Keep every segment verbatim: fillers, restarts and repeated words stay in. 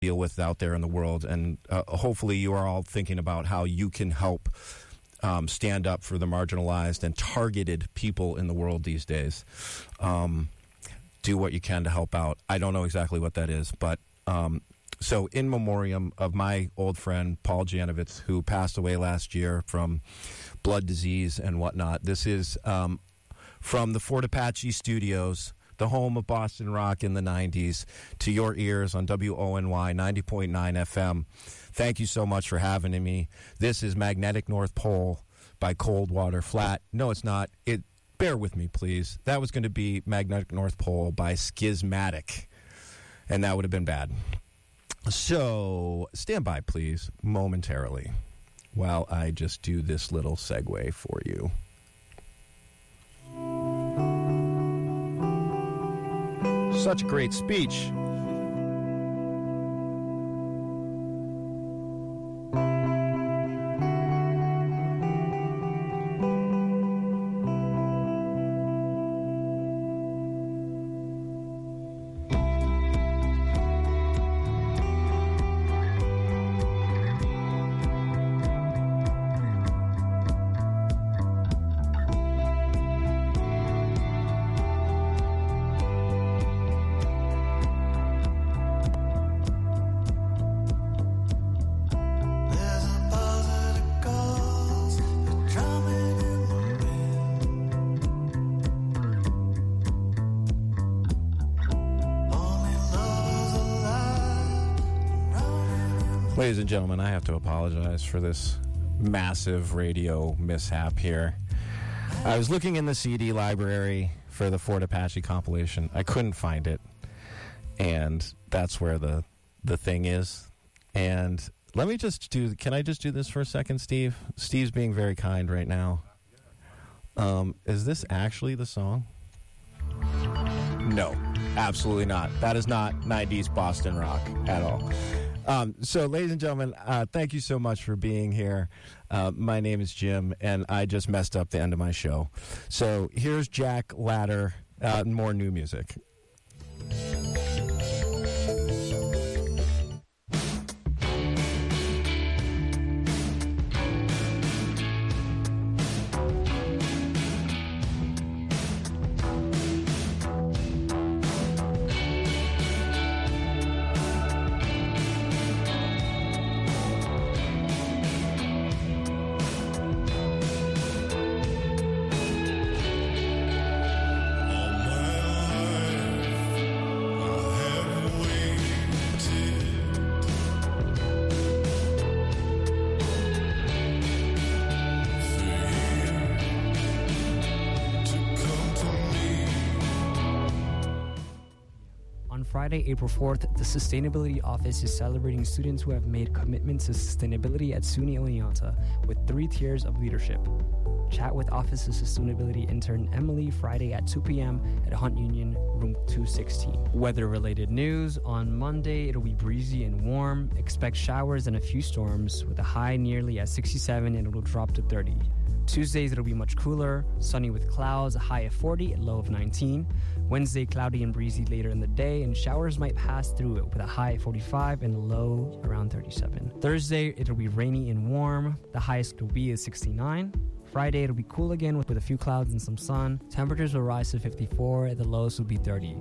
deal with out there in the world, and uh, hopefully you are all thinking about how you can help um, stand up for the marginalized and targeted people in the world these days. Um, do what you can to help out. I don't know exactly what that is, but um, so in memoriam of my old friend Paul Janovitz, who passed away last year from blood disease and whatnot, this is um, from the Fort Apache Studios, the home of Boston rock in the nineties, to your ears on W O N Y ninety point nine F M. Thank you so much for having me. This is Magnetic North Pole by Coldwater Flat. No, it's not. It. Bear with me, please. That was going to be Magnetic North Pole by Schismatic, and that would have been bad. So stand by, please, momentarily, while I just do this little segue for you. Such a great speech. Ladies and gentlemen, I have to apologize for this massive radio mishap here. I was looking in the C D library for the Fort Apache compilation. I couldn't find it, and that's where the the thing is. And let me just do, can I just do this for a second, Steve? Steve's being very kind right now. Um, is this actually the song? No, absolutely not. That is not nineties Boston rock at all. Um, so, ladies and gentlemen, uh, thank you so much for being here. Uh, my name is Jim, and I just messed up the end of my show. So, here's Jack Ladder, uh, more new music. Friday, April fourth, the Sustainability Office is celebrating students who have made commitments to sustainability at SUNY Oneonta with three tiers of leadership. Chat with Office of Sustainability intern Emily Friday at two p.m. at Hunt Union, room two sixteen. Weather-related news. On Monday, it'll be breezy and warm. Expect showers and a few storms with a high nearly at sixty-seven and it'll drop to thirty. Tuesdays, it'll be much cooler, sunny with clouds, a high of forty, a low of nineteen. Wednesday, cloudy and breezy later in the day, and showers might pass through it with a high of forty-five and a low around thirty-seven. Thursday, it'll be rainy and warm. The highest it'll be is sixty-nine. Friday, it'll be cool again with, with a few clouds and some sun. Temperatures will rise to fifty-four, the lowest will be thirty.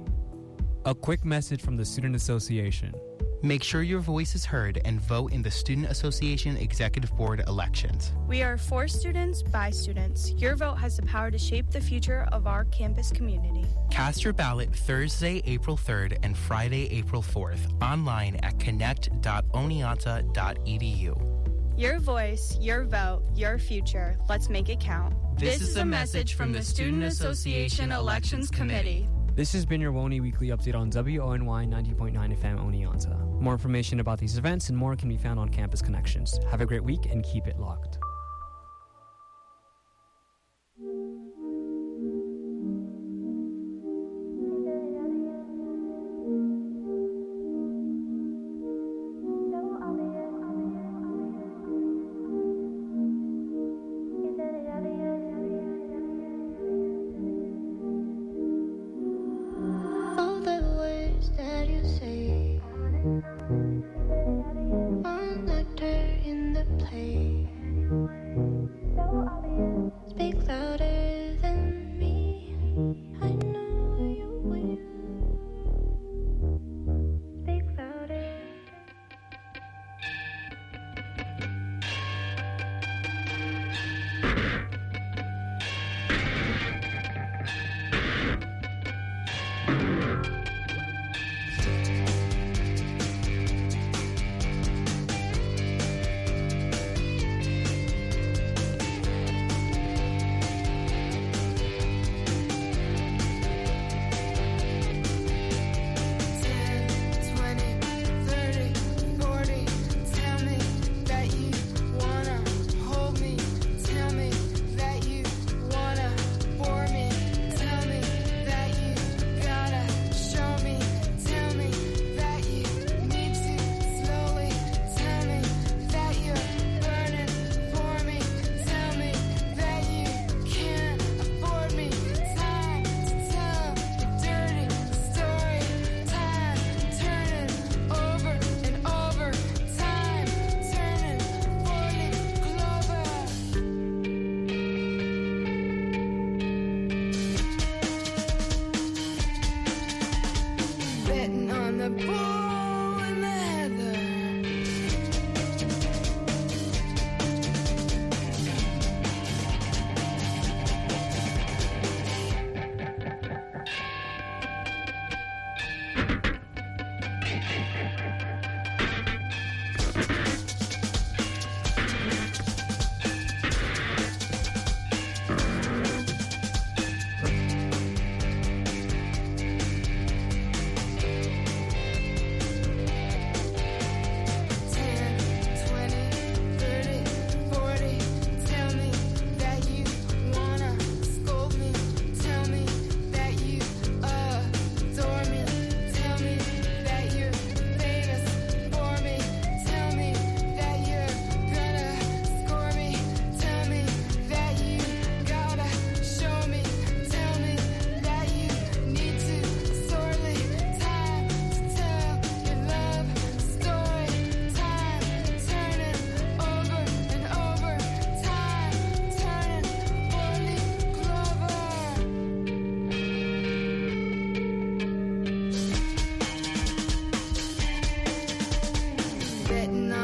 A quick message from the Student Association. Make sure your voice is heard and vote in the Student Association Executive Board elections. We are for students, by students. Your vote has the power to shape the future of our campus community. Cast your ballot Thursday, April third and Friday, April fourth online at connect dot oneonta dot e d u. Your voice, your vote, your future. Let's make it count. This, this is a message from the Student Association Elections Committee. This has been your W O N Y Weekly Update on W O N Y ninety point nine F M Oneonta. More information about these events and more can be found on Campus Connections. Have a great week and keep it locked. All the words that you say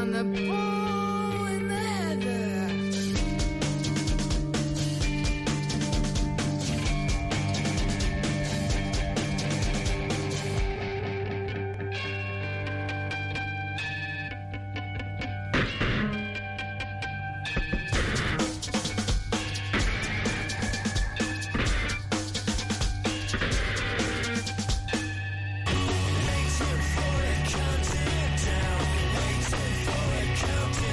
on the bull in the heather. Waiting for a countdown, waiting for a countdown.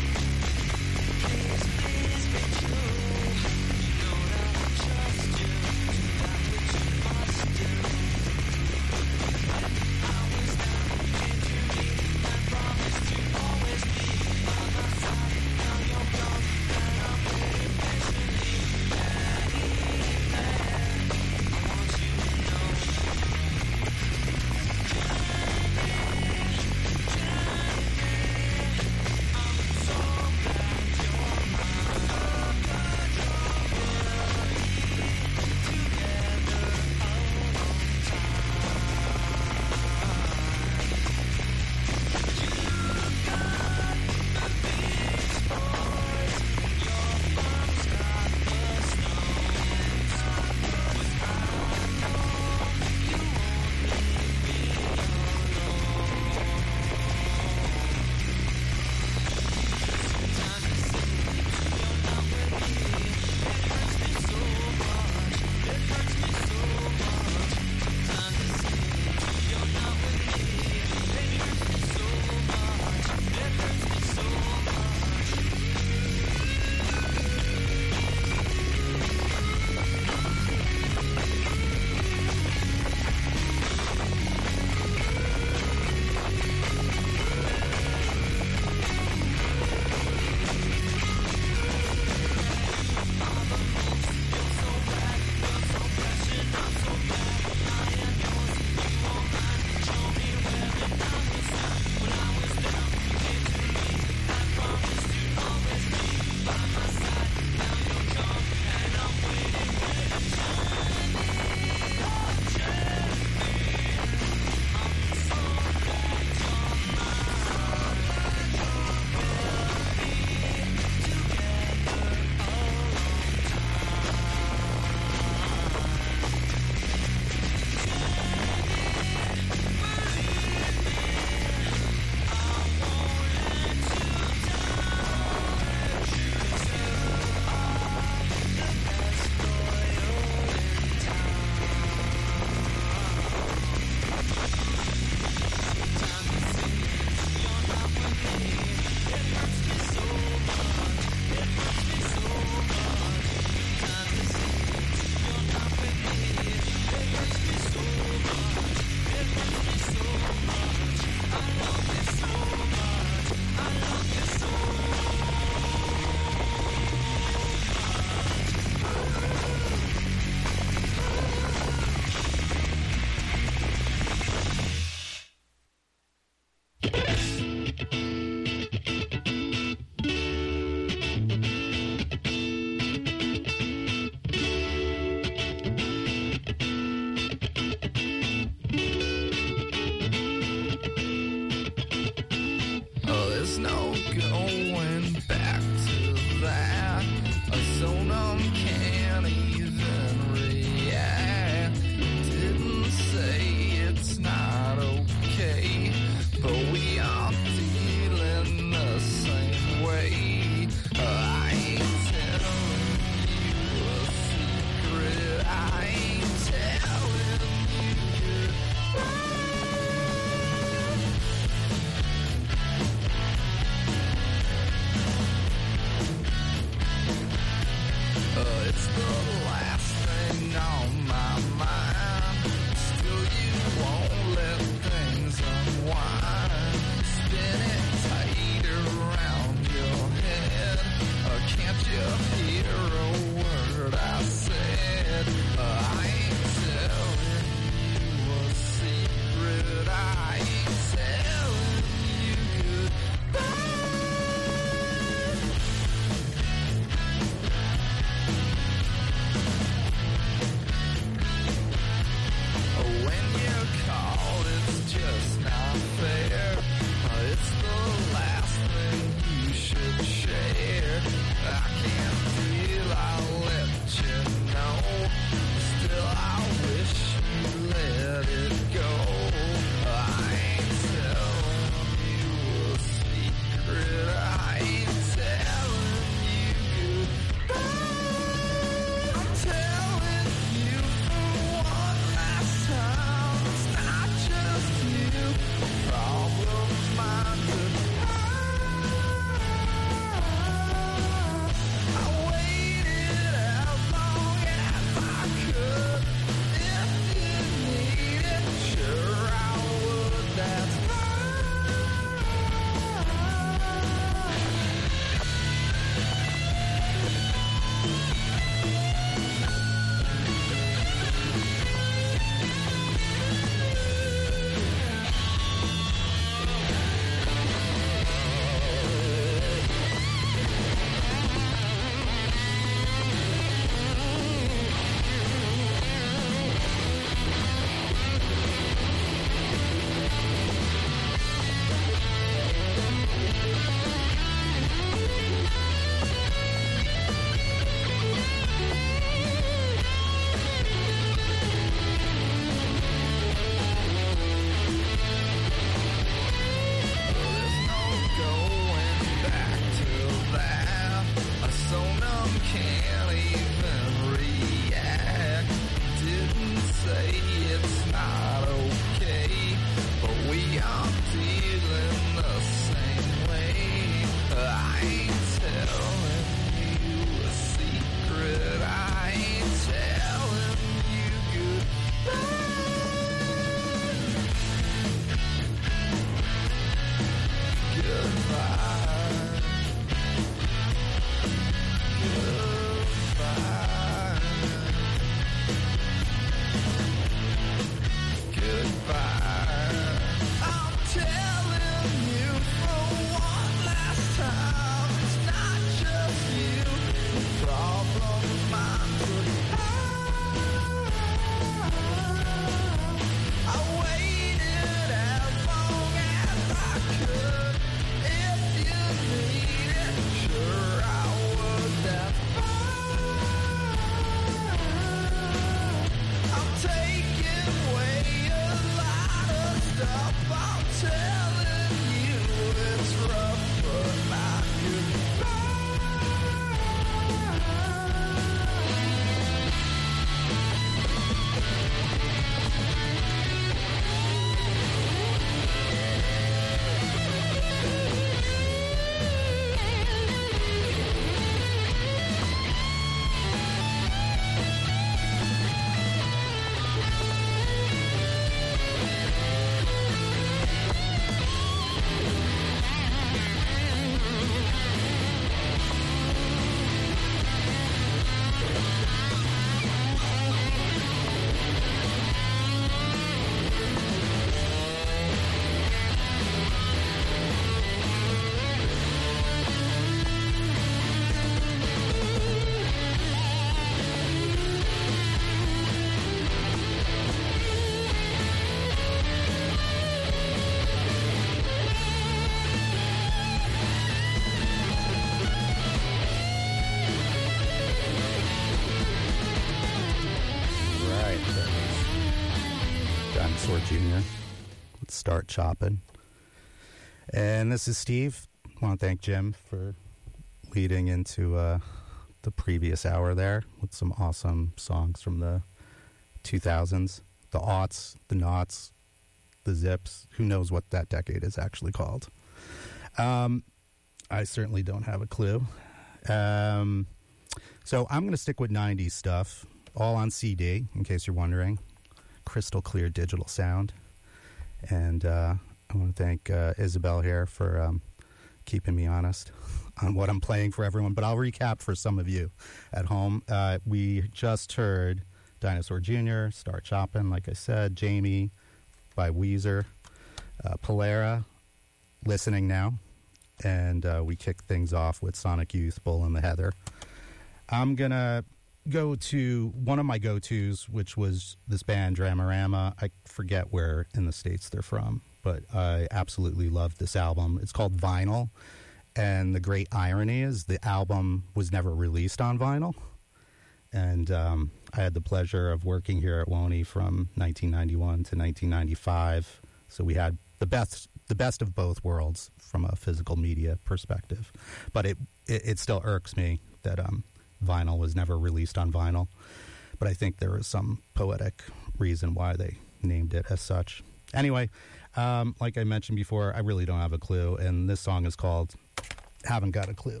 Dinosaur Junior Let's start chopping. And this is Steve. I want to thank Jim for leading into uh, the previous hour there with some awesome songs from the two thousands, the aughts, the noughts, the zips. Who knows what that decade is actually called? Um, I certainly don't have a clue. Um, so I'm going to stick with nineties stuff, all on C D, in case you're wondering. Crystal clear digital sound. And uh, I want to thank uh, Isabel here for um, keeping me honest on what I'm playing for everyone. But I'll recap for some of you at home. Uh, we just heard Dinosaur Junior, Start Choppin', like I said, Jamie by Weezer, uh, Polera, Listening Now, and uh, we kicked things off with Sonic Youth, Bull in the Heather. I'm going to go to one of my go-tos, which was this band, Dramarama. I forget where in the States they're from, but I absolutely loved this album. It's called Vinyl, and the great irony is the album was never released on vinyl. And um, I had the pleasure of working here at W O N Y from nineteen ninety-one to nineteen ninety-five. So we had the best the best of both worlds from a physical media perspective. But it it, it still irks me that um, vinyl was never released on vinyl. But I think there was some poetic reason why they named it as such. Anyway, um, like I mentioned before, I really don't have a clue. And this song is called Haven't Got a Clue.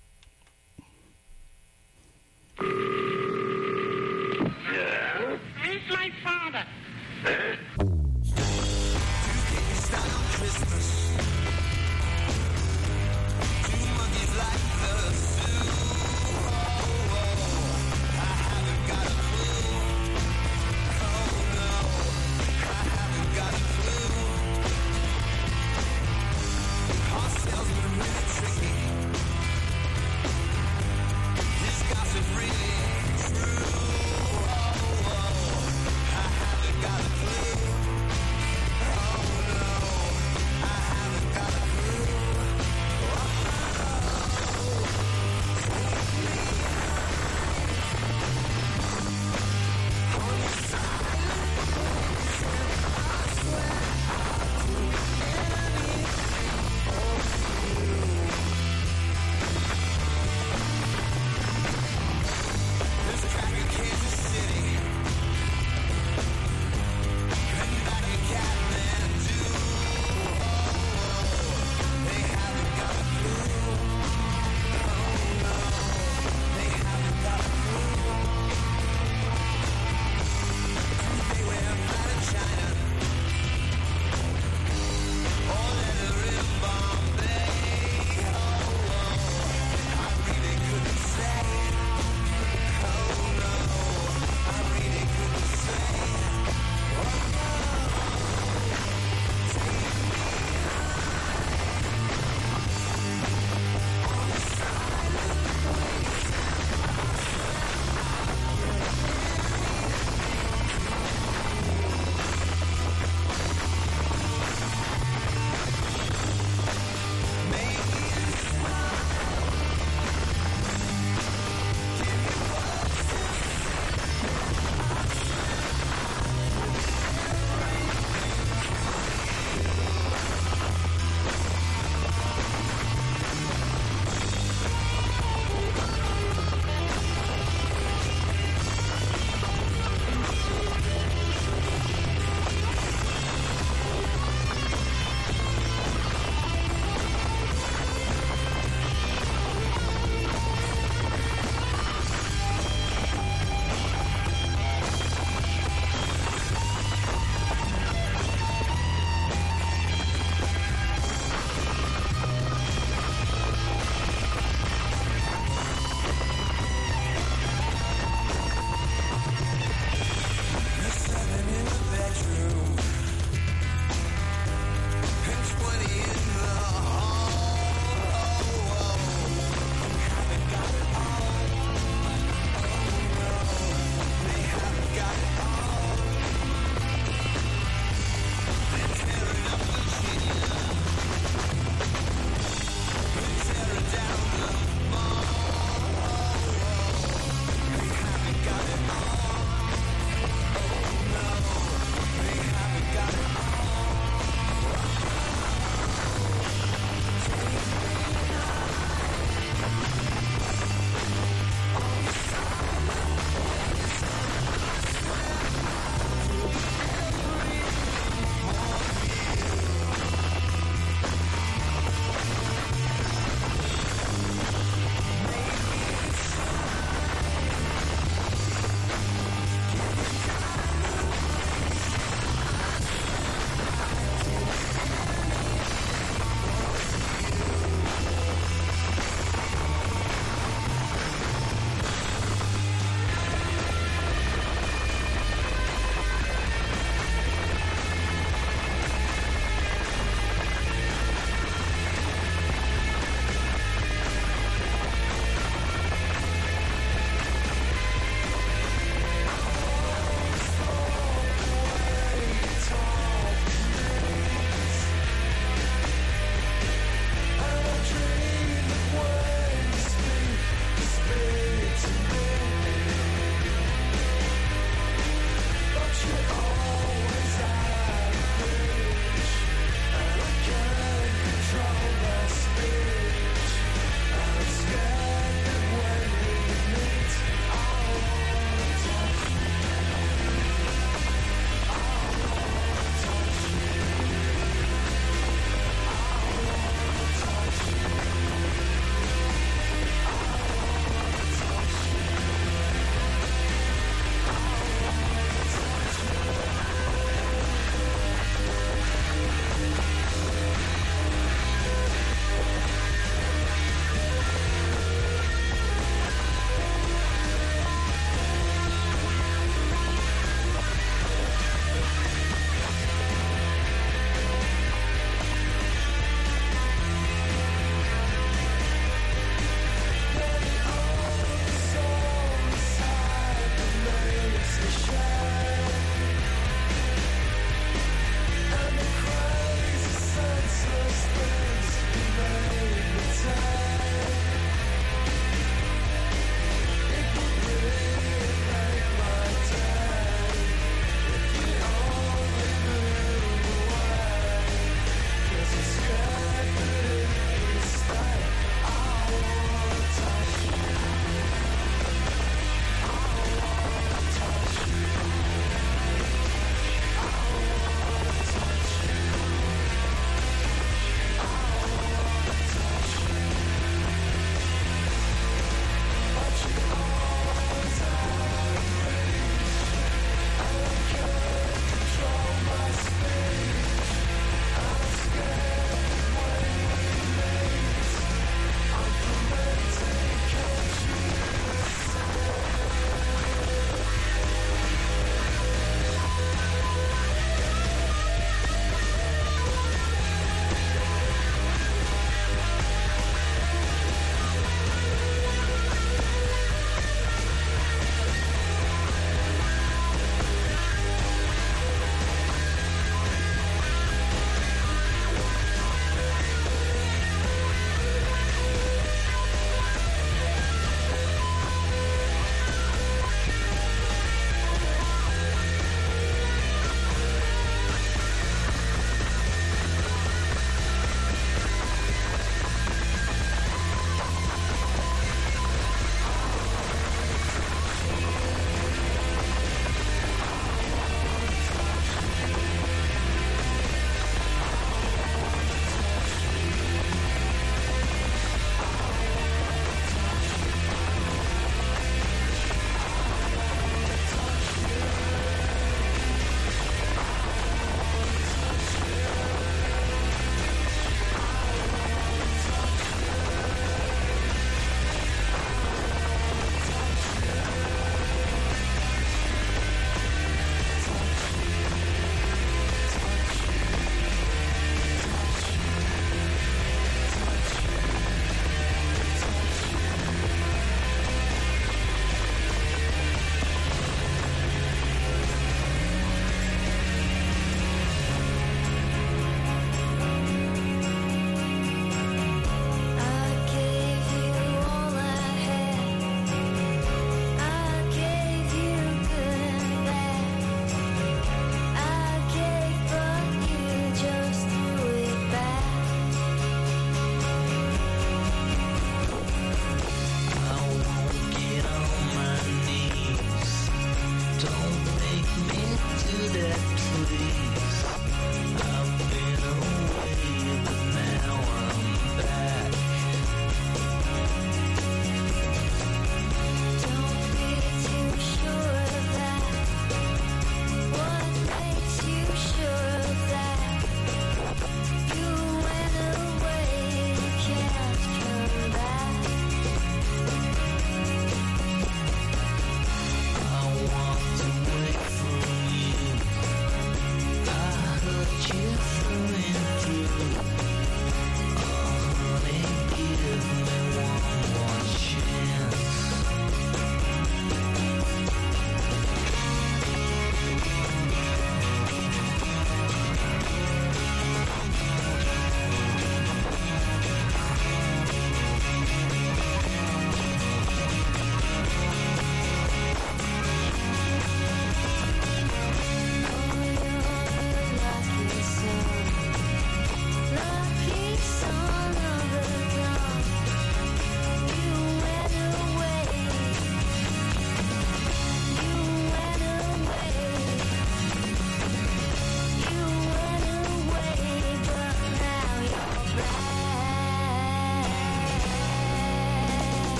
Where's my father? Really true. Oh, oh, I haven't got a clue.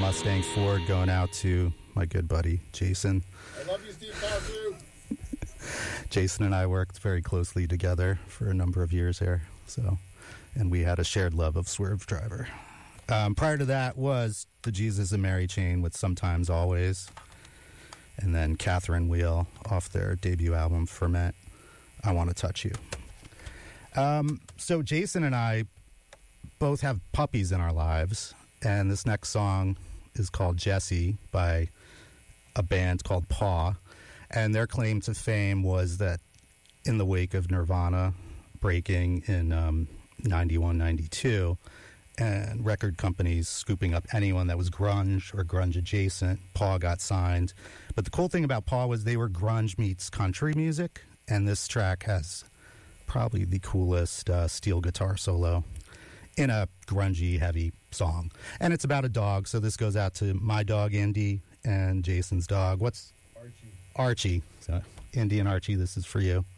Mustang Ford going out to my good buddy, Jason. I love you, Steve Cosgrove. Jason and I worked very closely together for a number of years here, so, and we had a shared love of Swerve Driver. Um, prior to that was the Jesus and Mary Chain with Sometimes Always, and then Catherine Wheel off their debut album, Ferment, I Want to Touch You. Um, so Jason and I both have puppies in our lives, and this next song is called Jessie by a band called Paw. And their claim to fame was that in the wake of Nirvana breaking in um, ninety-one, ninety-two, and record companies scooping up anyone that was grunge or grunge adjacent, Paw got signed. But the cool thing about Paw was they were grunge meets country music, and this track has probably the coolest uh, steel guitar solo in a grungy, heavy song. And it's about a dog, so this goes out to my dog, Indy, and Jason's dog. What's... Archie. Archie. So, Indy and Archie, this is for you.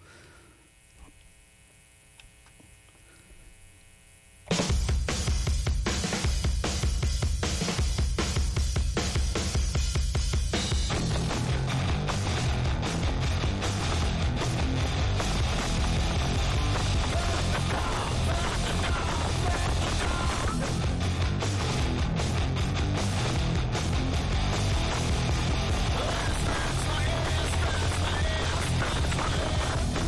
Let's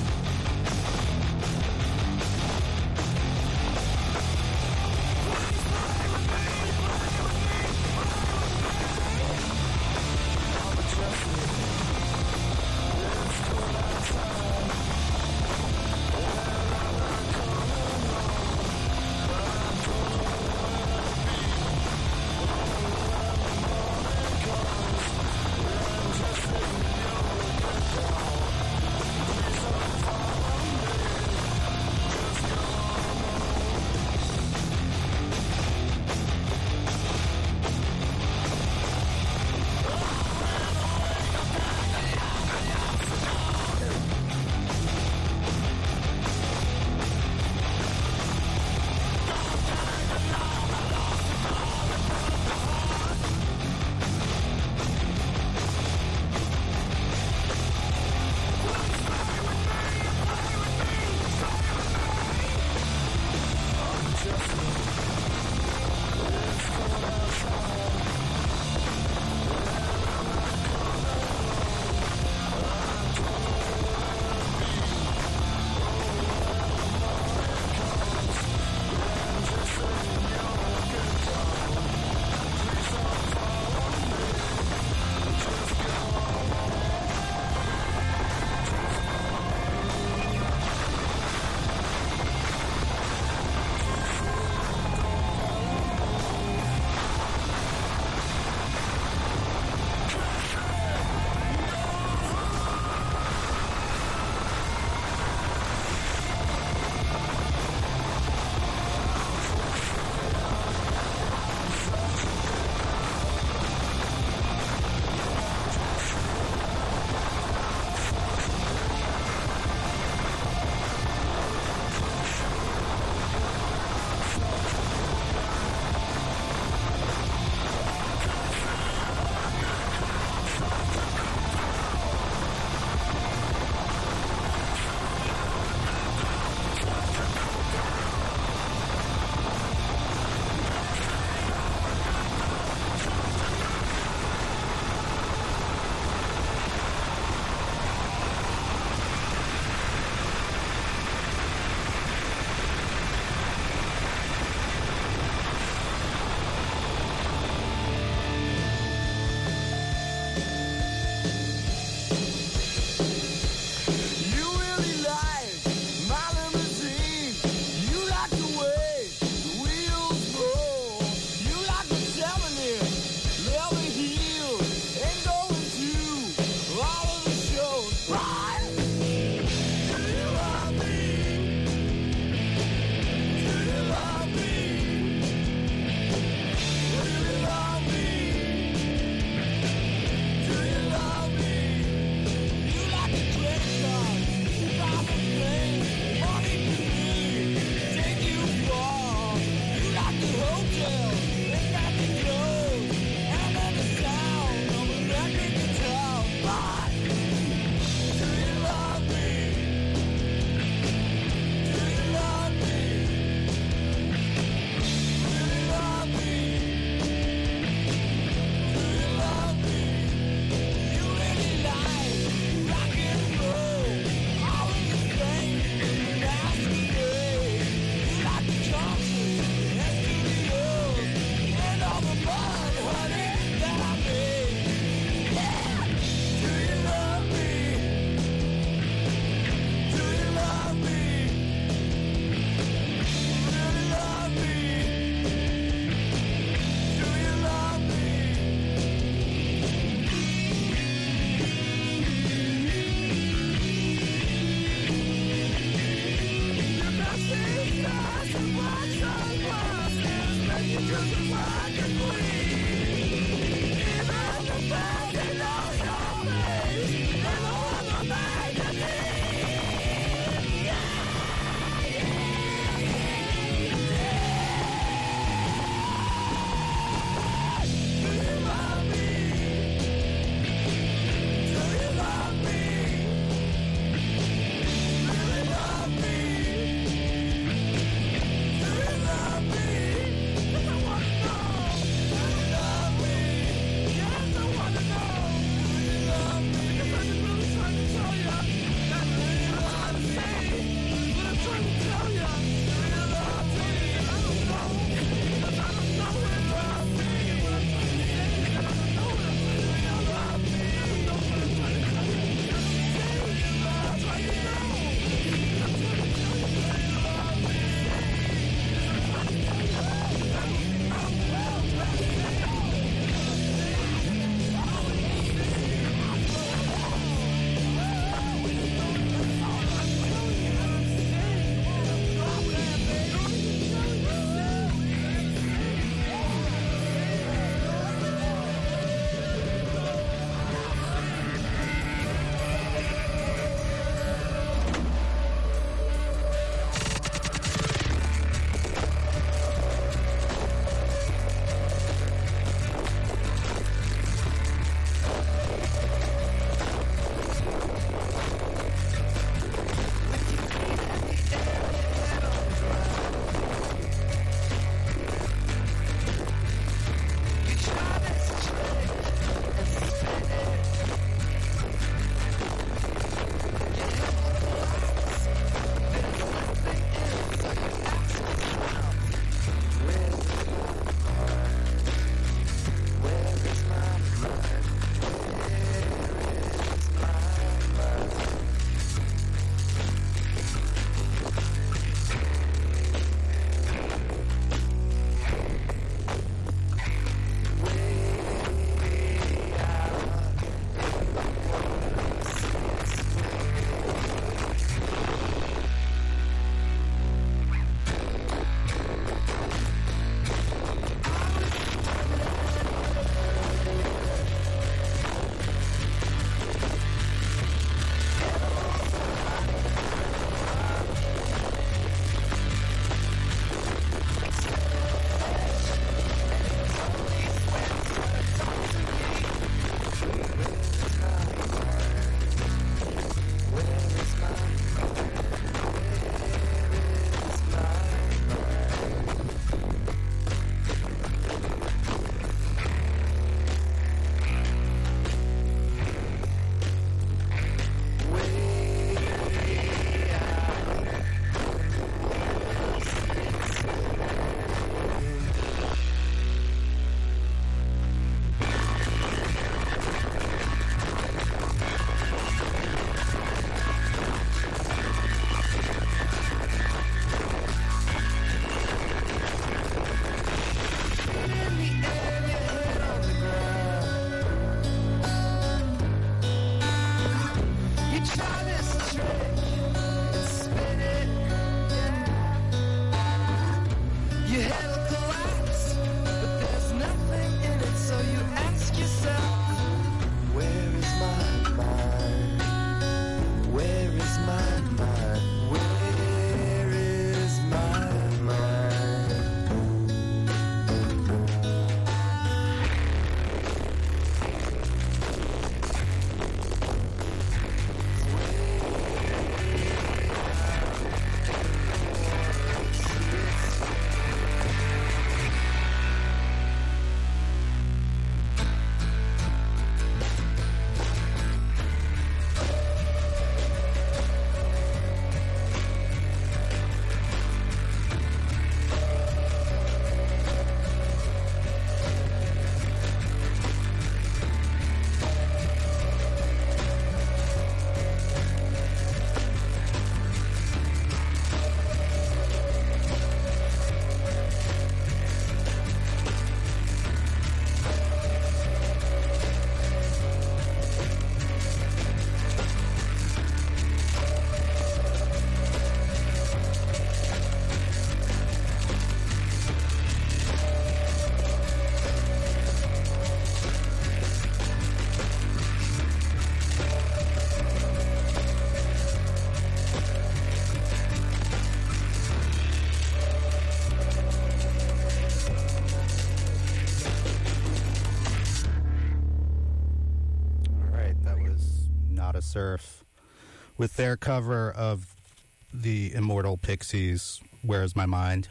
Surf with their cover of the Immortal Pixies, Where's My Mind?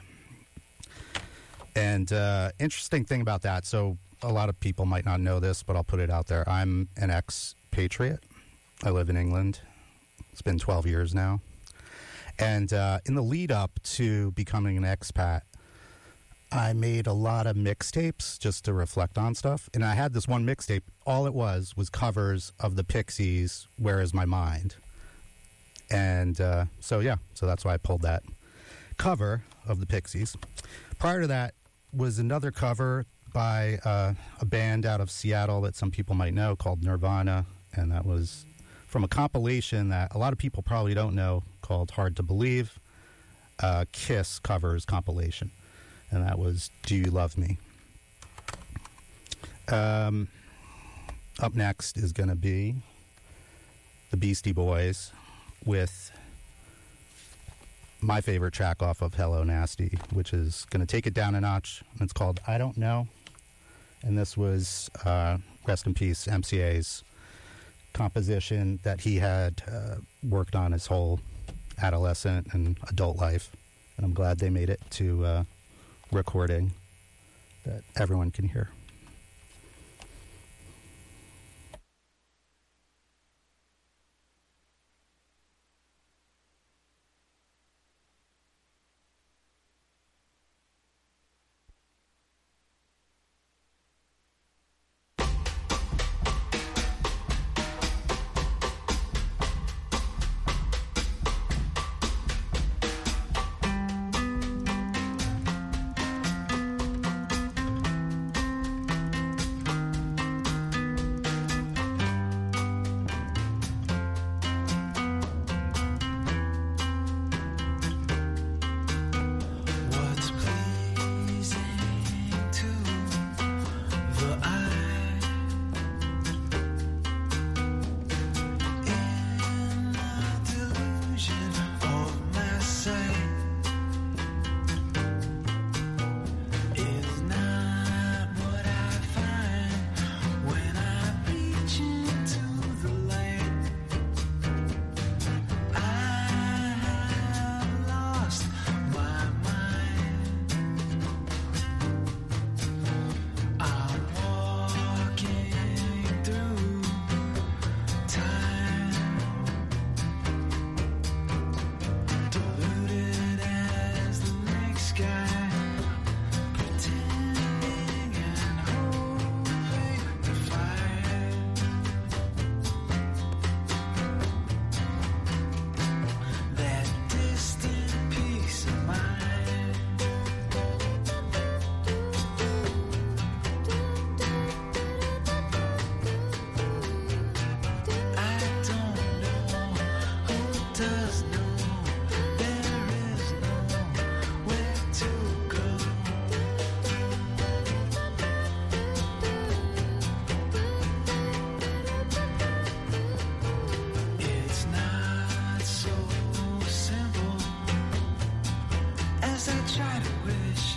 And uh, interesting thing about that, so a lot of people might not know this, but I'll put it out there. I'm an expatriate. I live in England. It's been twelve years now. And uh, in the lead up to becoming an expat, I made a lot of mixtapes just to reflect on stuff. And I had this one mixtape. All it was was covers of the Pixies, Where Is My Mind? And uh, so, yeah, so that's why I pulled that cover of the Pixies. Prior to that was another cover by uh, a band out of Seattle that some people might know called Nirvana. And that was from a compilation that a lot of people probably don't know called Hard to Believe, uh, Kiss covers compilation. And that was Do You Love Me? Um, up next is going to be the Beastie Boys with my favorite track off of Hello Nasty, which is going to take it down a notch. And it's called I Don't Know. And this was, uh, rest in peace, M C A's composition that he had uh, worked on his whole adolescent and adult life. And I'm glad they made it to uh, recording that everyone can hear. does know there is nowhere to go. It's not so simple as I try to wish.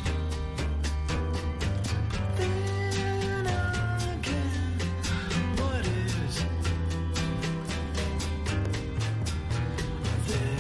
Then again, what is there?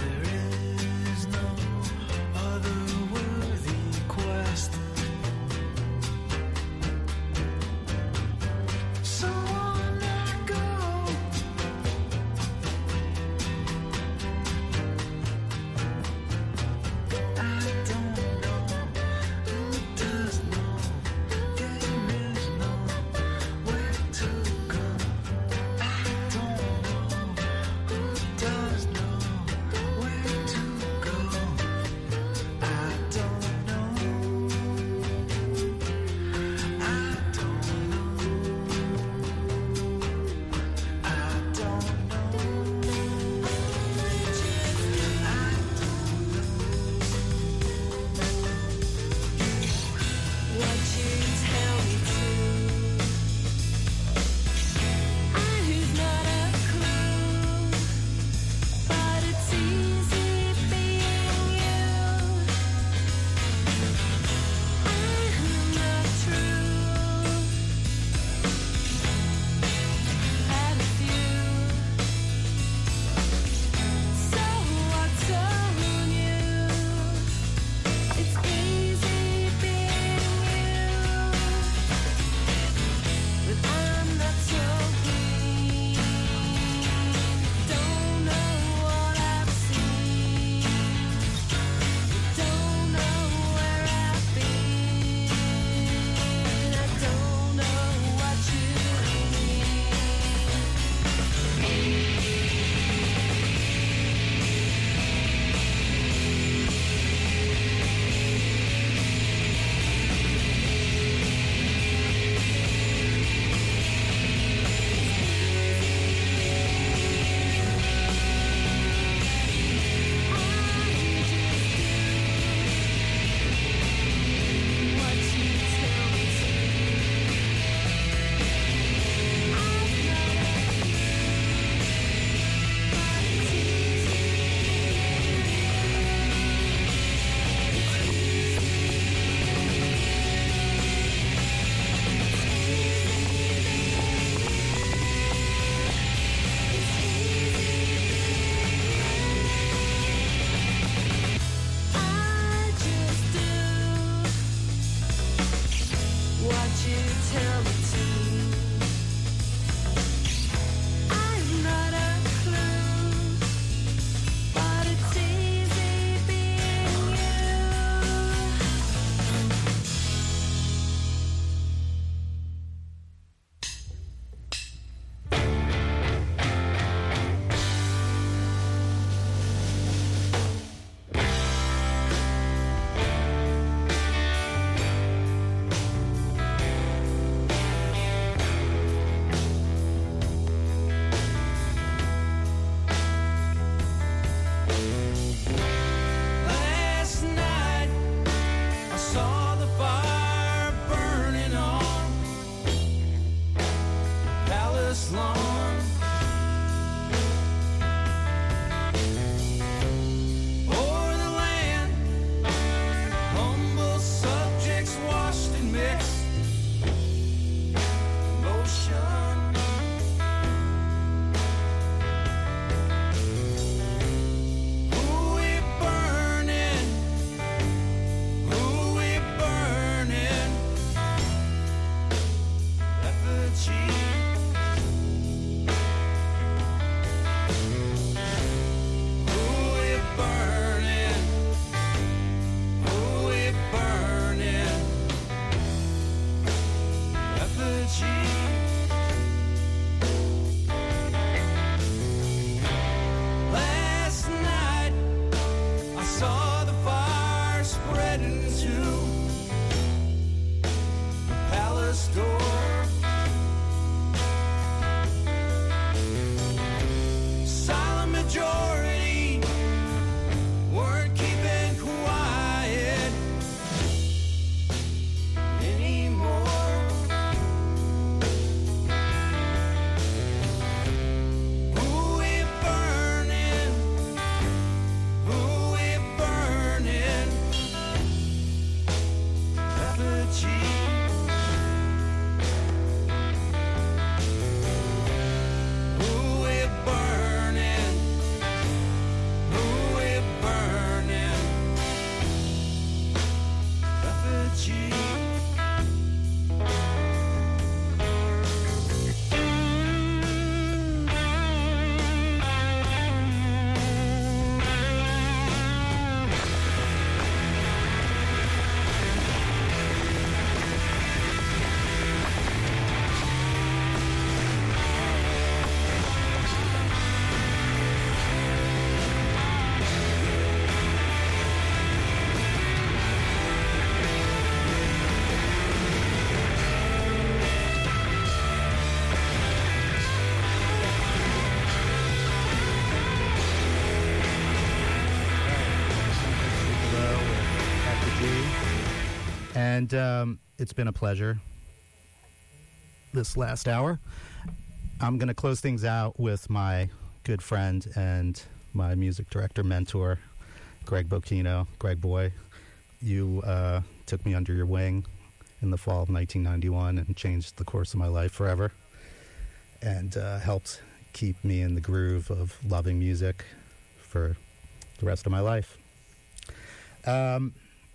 And um, it's been a pleasure this last hour. I'm going to close things out with my good friend and my music director mentor, Greg Bocchino. Greg Boy, you uh, took me under your wing in the fall of nineteen ninety-one and changed the course of my life forever, and uh, helped keep me in the groove of loving music for the rest of my life. Um,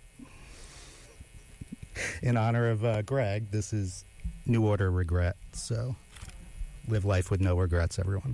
in honor of uh, Greg, this is New Order Regret, so live life with no regrets, everyone.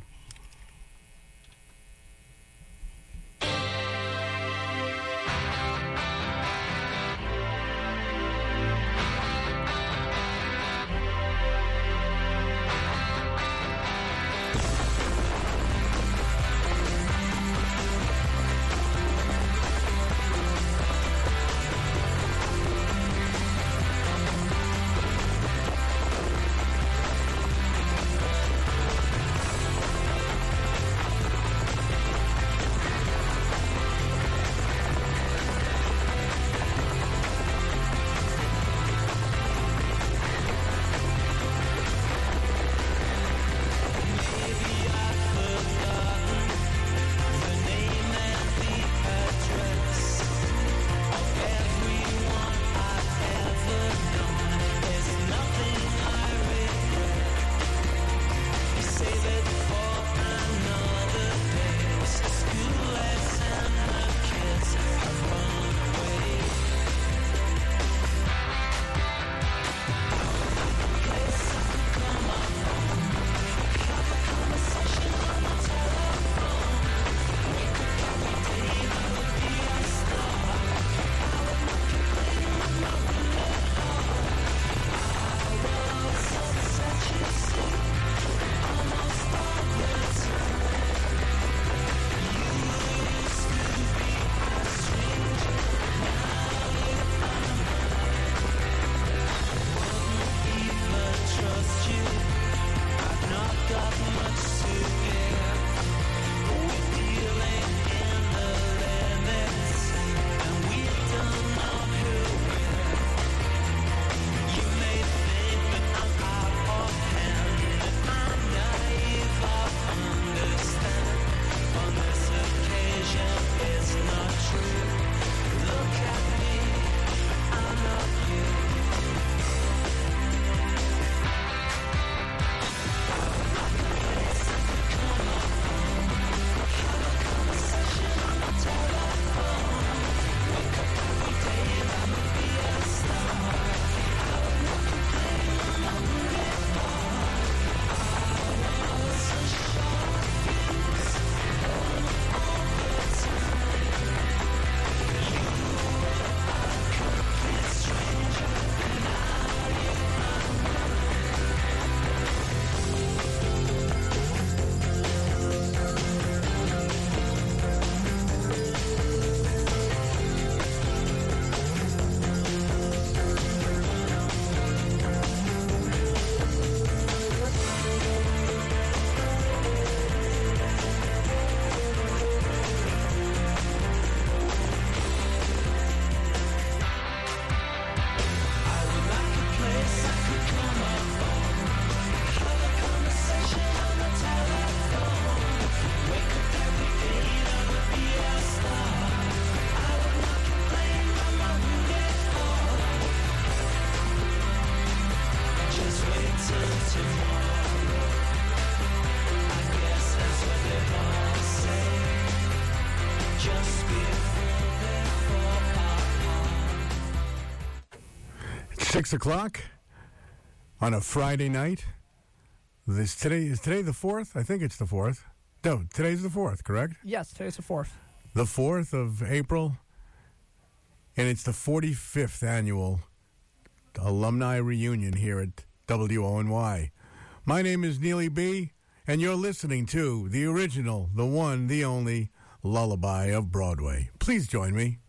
Six o'clock on a Friday night. This today is today the fourth. I think it's the fourth. No, today's the fourth. Correct? Yes, today's the fourth. The fourth of April, and it's the forty-fifth annual alumni reunion here at W O N Y. My name is Neely B, and you're listening to the original, the one, the only lullaby of Broadway. Please join me.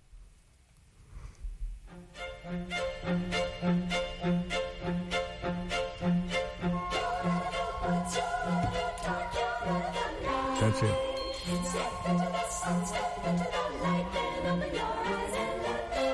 That's it.